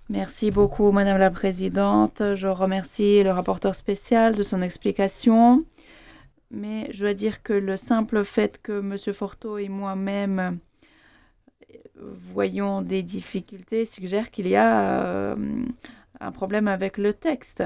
Merci beaucoup, Madame la Présidente. Je remercie le rapporteur spécial de son explication. Mais je dois dire que le simple fait que M. Forteau et moi-même voyons des difficultés suggère qu'il y a un problème avec le texte.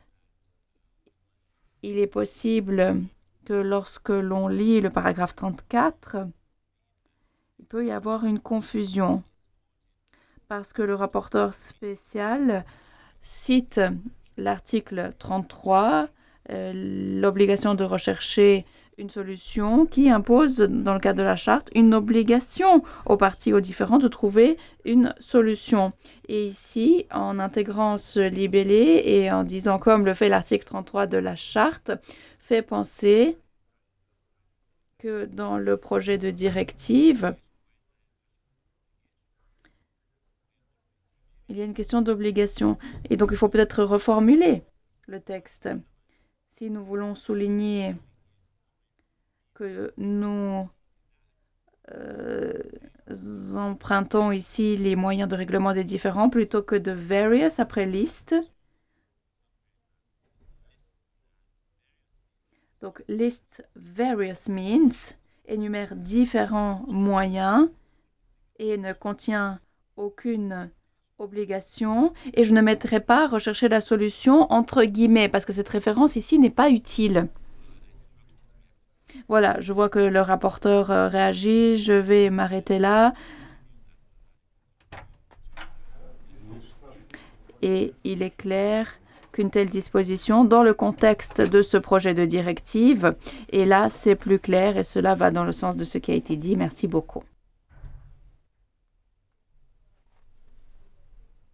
Il est possible que lorsque l'on lit le paragraphe 34, il peut y avoir une confusion parce que le rapporteur spécial cite l'article 33, l'obligation de rechercher une solution qui impose, dans le cadre de la charte, une obligation aux parties aux différends de trouver une solution. Et ici, en intégrant ce libellé et en disant comme le fait l'article 33 de la charte, fait penser que dans le projet de directive, il y a une question d'obligation. Et donc, il faut peut-être reformuler le texte. Si nous voulons souligner que nous empruntons ici les moyens de règlement des différends plutôt que de various après list. Donc, list various means énumère différents moyens et ne contient aucune obligation. Et je ne mettrai pas rechercher la solution entre guillemets parce que cette référence ici n'est pas utile. Voilà, je vois que le rapporteur réagit. Je vais m'arrêter là. Et il est clair qu'une telle disposition, dans le contexte de ce projet de directive, et là, c'est plus clair et cela va dans le sens de ce qui a été dit. Merci beaucoup.